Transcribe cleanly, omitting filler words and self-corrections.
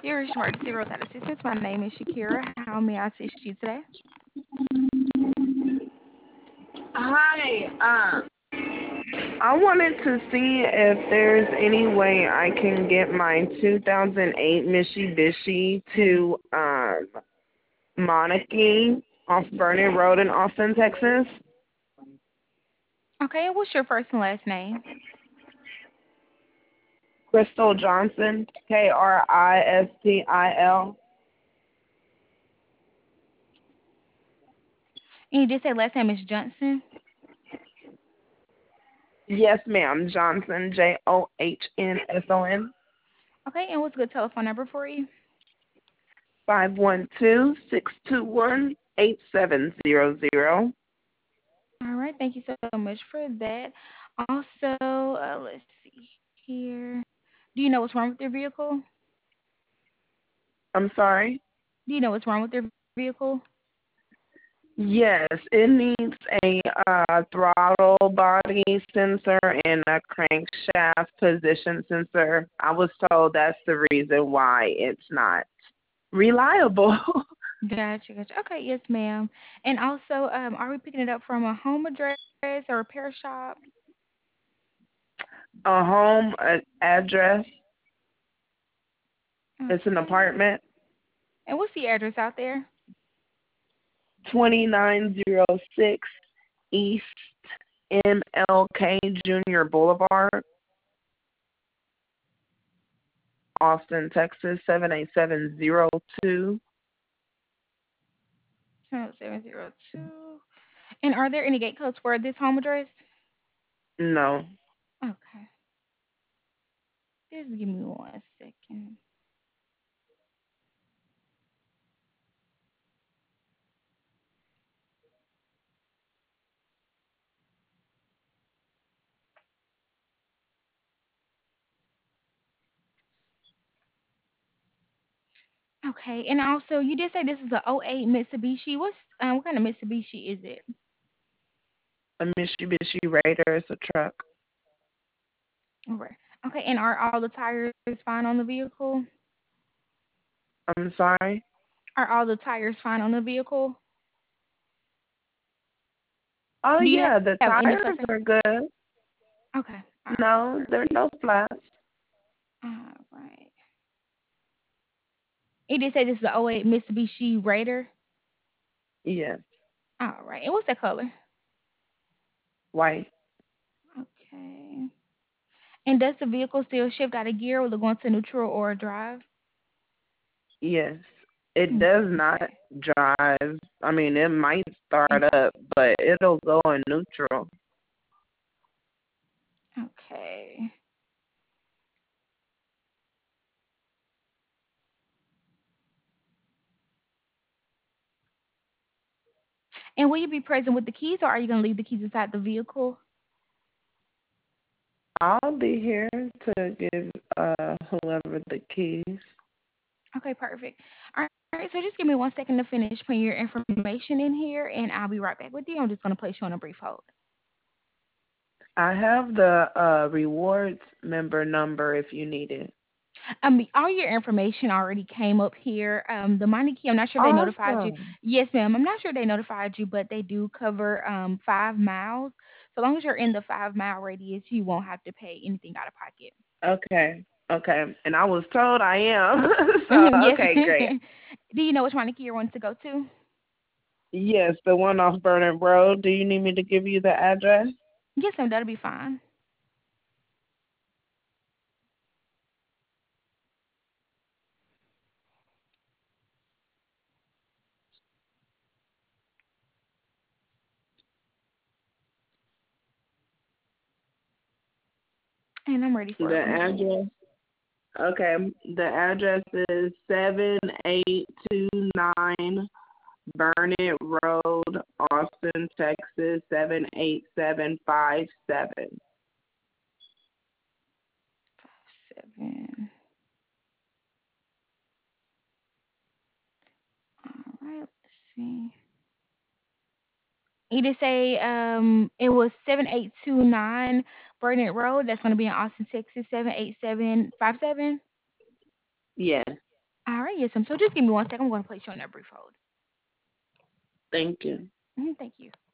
Dear Smart Zero Dot Assistance, my name is Shakira. How may I assist you today? Hi. I wanted to see if there's any way I can get my 2008 Mitsubishi to Monarchy off Vernon Road in Austin, Texas. Okay, and what's your first and last name? Crystal Johnson, Kristil. And you did say last name is Johnson. Yes, ma'am. Johnson, Johnsson. Okay, and what's a good telephone number for you? 512-621-8700. All right, thank you so much for that. Also, let's see here. Do you know what's wrong with your vehicle? I'm sorry. Do you know what's wrong with your vehicle? Yes, it needs a throttle body sensor and a crankshaft position sensor. I was told that's the reason why it's not reliable. Gotcha. Okay, yes, ma'am. And also, are we picking it up from a home address or repair shop? A home address. It's an Okay. apartment. And what's the address out there? 2906 East MLK Junior Boulevard, Austin, Texas 78702. 702. And are there any gate codes for this home address? No. Okay. Just give me 1 second. Okay. And also, you did say this is a '08 Mitsubishi. What kind of Mitsubishi is it? A Mitsubishi Raider is a truck. All right. Okay. And are all the tires fine on the vehicle? I'm sorry. Are all the tires fine on the vehicle? Oh Do you yeah, the have any tires flushing? are good. Okay. All right. No, there are Perfect. no flats. All right. It did say this is a '08 Mitsubishi Raider. Yes, All right. And what's that color? white. Okay. And does the vehicle still shift out of gear or go into neutral or drive? Yes. It does not Okay. drive. I mean, it might start up, but it'll go in neutral. Okay. And will you be present with the keys, or are you going to leave the keys inside the vehicle? I'll be here to give whoever the keys. Okay, perfect. All right, so just give me 1 second to finish putting your information in here, and I'll be right back with you. I'm just going to place you on a brief hold. I have the rewards member number if you need it. All your information already came up here. The money key, I'm not sure if they notified you. Awesome. Yes, ma'am. I'm not sure they notified you, but they do cover 5 miles. So long as you're in the 5 mile radius, you won't have to pay anything out of pocket. Okay. Okay. And I was told I am. So, Mhm, yes. okay, great. Do you know which money key you want to go to? Yes, the one off Burnett Road. Do you need me to give you the address? Yes, ma'am. That'll be fine. And I'm ready for The it whenever you're ready. address. Okay, the address is 7829 Burnett Road, Austin, Texas 78757. 7. All right. Let's see. You just say it was 7829 Burnett Road. That's going to be in Austin, Texas 78757. Yes. yes, so just give me 1 second. I'm going to place you on that brief hold. Thank you. Thank you.